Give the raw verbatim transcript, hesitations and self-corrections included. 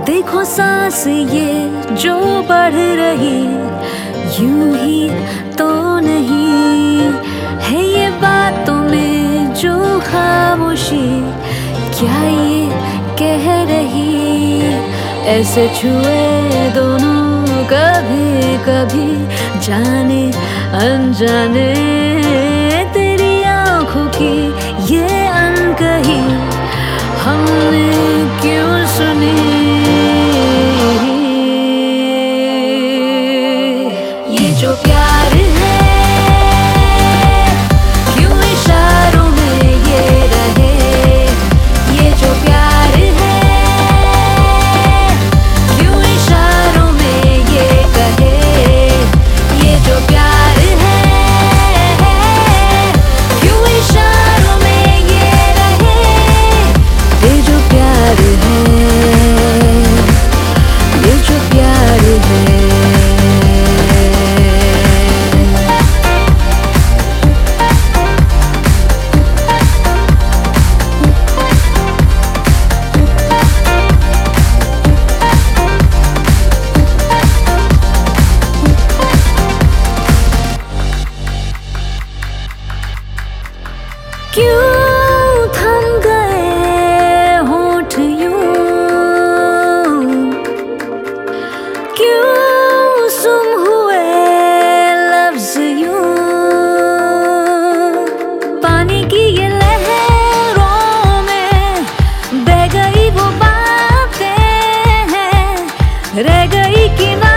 देखो सांस ये जो बढ़ रही, यूं ही तो नहीं है ये बातों में जो खामोशी, क्या ये कह रही। ऐसे छुए दोनों कभी कभी, जाने अनजाने तेरी आंखों की ये अनकही हमने क्यों सुनी। ये जो प्यार है क्यों इशारों में ये रहे, ये जो प्यार है क्यों इशारों में ये कहे। ये जो प्यार है क्यों इशारों में ये रहे, ये जो प्यार है, ये जो प्यार है। क्यों थम गए होठ यूं, क्यों सुम हुए लफ्ज यूं। पानी की ये लहरों में बह गई वो बातें हैं, रह गई किनारे